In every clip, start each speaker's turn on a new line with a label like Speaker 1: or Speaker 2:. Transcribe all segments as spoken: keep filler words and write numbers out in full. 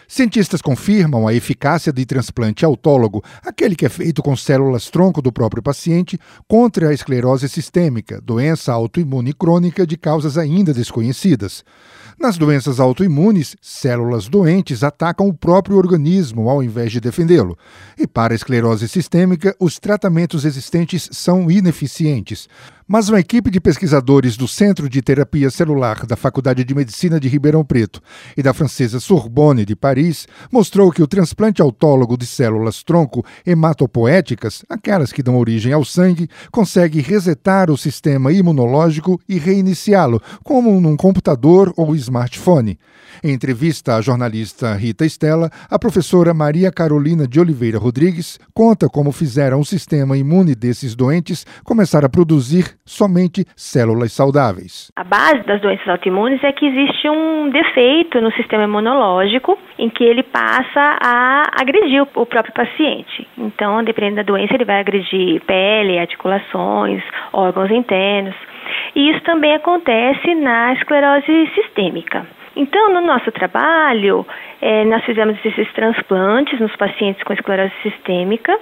Speaker 1: Cientistas confirmam a eficácia de transplante autólogo, aquele que é feito com células-tronco do próprio paciente, contra a esclerose sistêmica, doença autoimune crônica de causas ainda desconhecidas. Nas doenças autoimunes, células doentes atacam o próprio organismo ao invés de defendê-lo. E para a esclerose sistêmica, os tratamentos existentes são ineficientes. Mas uma equipe de pesquisadores do Centro de Terapia Celular da Faculdade de Medicina de Ribeirão Preto e da francesa Sorbonne de Paris mostrou que o transplante autólogo de células-tronco hematopoéticas, aquelas que dão origem ao sangue, consegue resetar o sistema imunológico e reiniciá-lo, como num computador ou smartphone. Em entrevista à jornalista Rita Stella, a professora Maria Carolina de Oliveira Rodrigues conta como fizeram o sistema imune desses doentes começar a produzir somente células saudáveis.
Speaker 2: A base das doenças autoimunes é que existe um defeito no sistema imunológico em que ele passa a agredir o próprio paciente. Então, dependendo da doença, ele vai agredir pele, articulações, órgãos internos. E isso também acontece na esclerose sistêmica. Então, no nosso trabalho, eh, nós fizemos esses transplantes nos pacientes com esclerose sistêmica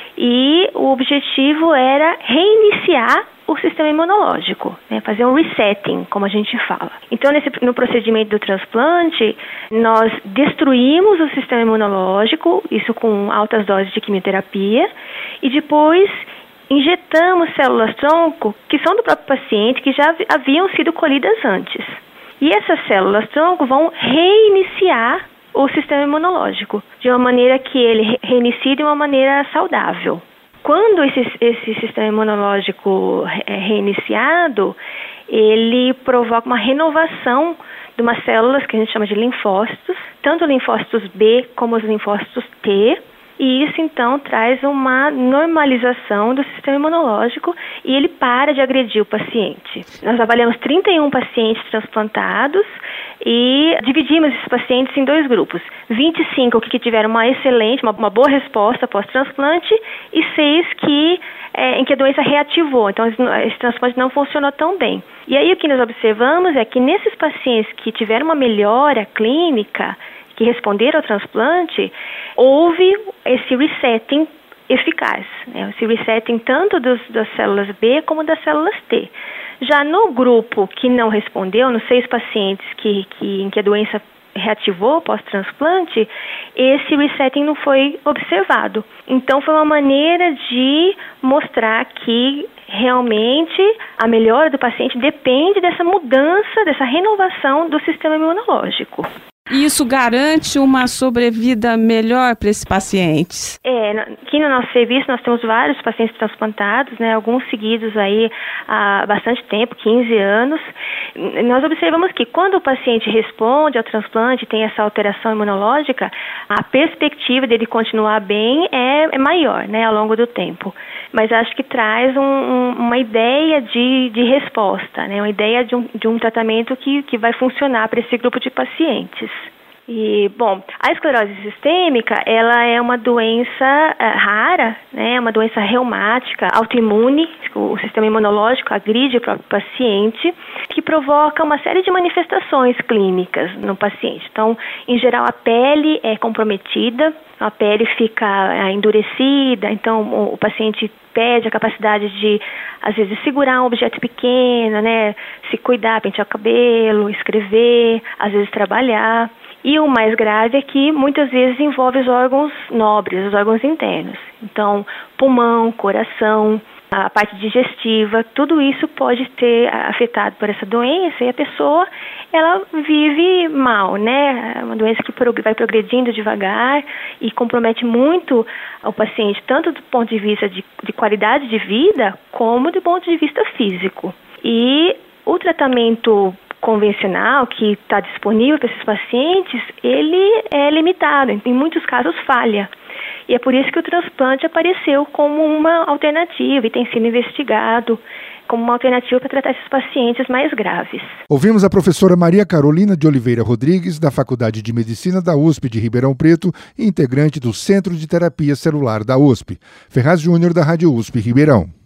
Speaker 2: e o objetivo era reiniciar o sistema imunológico, né, fazer um resetting, como a gente fala. Então, nesse, no procedimento do transplante, nós destruímos o sistema imunológico, isso com altas doses de quimioterapia, e depois injetamos células-tronco que são do próprio paciente, que já haviam sido colhidas antes. E essas células-tronco vão reiniciar o sistema imunológico, de uma maneira que ele reinicie de uma maneira saudável. Quando esse, esse sistema imunológico é reiniciado, ele provoca uma renovação de umas células que a gente chama de linfócitos, tanto linfócitos B como os linfócitos T, e isso então traz uma normalização do sistema imunológico e ele para de agredir o paciente. Nós avaliamos trinta e um pacientes transplantados e dividimos esses pacientes em dois grupos. vinte e cinco que tiveram uma excelente, uma, uma boa resposta pós-transplante e seis que, é, em que a doença reativou. Então, esse transplante não funcionou tão bem. E aí o que nós observamos é que nesses pacientes que tiveram uma melhora clínica, que responderam ao transplante, houve esse resetting eficaz, né? Esse resetting tanto dos, das células B como das células T. Já no grupo que não respondeu, nos seis pacientes que, que, em que a doença reativou pós-transplante, esse resetting não foi observado. Então, foi uma maneira de mostrar que realmente a melhora do paciente depende dessa mudança, dessa renovação do sistema imunológico.
Speaker 3: E isso garante uma sobrevida melhor para esses pacientes?
Speaker 2: É, aqui no nosso serviço nós temos vários pacientes transplantados, né, alguns seguidos aí há bastante tempo, quinze anos. Nós observamos que quando o paciente responde ao transplante, tem essa alteração imunológica, a perspectiva dele continuar bem é, é maior, né, ao longo do tempo. Mas acho que traz um, um, uma ideia de, de resposta, né, uma ideia de um, de um tratamento que, que vai funcionar para esse grupo de pacientes. E, bom, a esclerose sistêmica, ela é uma doença uh, rara, né, uma doença reumática, autoimune, o sistema imunológico agride o próprio paciente, que provoca uma série de manifestações clínicas no paciente. Então, em geral, a pele é comprometida, a pele fica uh, endurecida, então o, o paciente perde a capacidade de, às vezes, segurar um objeto pequeno, né, se cuidar, pentear o cabelo, escrever, às vezes trabalhar. E o mais grave é que muitas vezes envolve os órgãos nobres, os órgãos internos. Então, pulmão, coração, a parte digestiva, tudo isso pode ter afetado por essa doença e a pessoa, ela vive mal, né? É uma doença que vai progredindo devagar e compromete muito o paciente, tanto do ponto de vista de, de qualidade de vida, como do ponto de vista físico. E o tratamento convencional que está disponível para esses pacientes, ele é limitado, em muitos casos falha. E é por isso que o transplante apareceu como uma alternativa e tem sido investigado como uma alternativa para tratar esses pacientes mais graves.
Speaker 1: Ouvimos a professora Maria Carolina de Oliveira Rodrigues, da Faculdade de Medicina da U S P de Ribeirão Preto e integrante do Centro de Terapia Celular da U S P. Ferraz Júnior, da Rádio U S P Ribeirão.